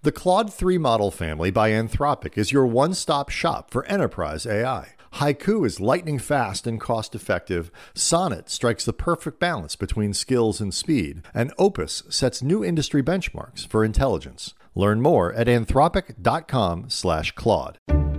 The Claude 3 model family by Anthropic is your one-stop shop for enterprise AI. Haiku is lightning fast and cost-effective, Sonnet strikes the perfect balance between skills and speed, and Opus sets new industry benchmarks for intelligence. Learn more at anthropic.com/Claude.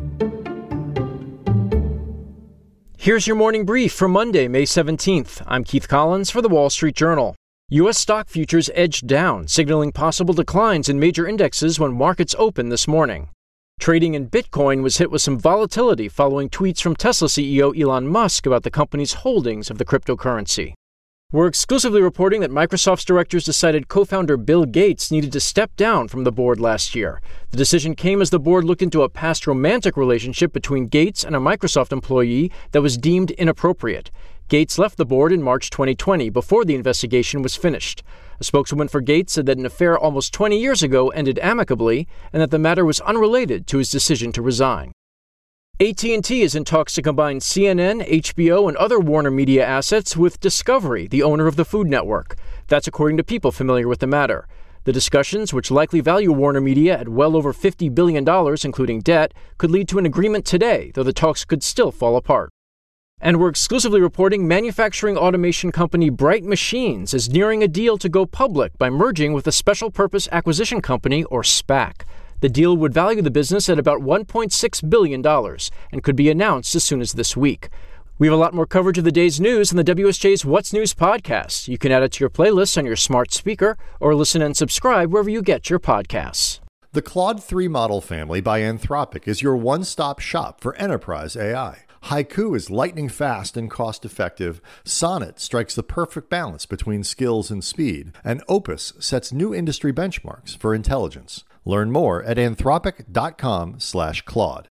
Here's your morning brief for Monday, May 17th. I'm Keith Collins for The Wall Street Journal. U.S. stock futures edged down, signaling possible declines in major indexes when markets opened this morning. Trading in Bitcoin was hit with some volatility following tweets from Tesla CEO Elon Musk about the company's holdings of the cryptocurrency. We're exclusively reporting that Microsoft's directors decided co-founder Bill Gates needed to step down from the board last year. The decision came as the board looked into a past romantic relationship between Gates and a Microsoft employee that was deemed inappropriate. Gates left the board in March 2020 before the investigation was finished. A spokeswoman for Gates said that an affair almost 20 years ago ended amicably and that the matter was unrelated to his decision to resign. AT&T is in talks to combine CNN, HBO, and other Warner Media assets with Discovery, the owner of the Food Network. That's according to people familiar with the matter. The discussions, which likely value Warner Media at well over $50 billion, including debt, could lead to an agreement today, though the talks could still fall apart. And we're exclusively reporting manufacturing automation company Bright Machines is nearing a deal to go public by merging with a special purpose acquisition company, or SPAC. The deal would value the business at about $1.6 billion and could be announced as soon as this week. We have a lot more coverage of the day's news in the WSJ's What's News podcast. You can add it to your playlist on your smart speaker or listen and subscribe wherever you get your podcasts. The Claude 3 model family by Anthropic is your one-stop shop for enterprise AI. Haiku is lightning fast and cost-effective, Sonnet strikes the perfect balance between skills and speed, and Opus sets new industry benchmarks for intelligence. Learn more at anthropic.com/Claude.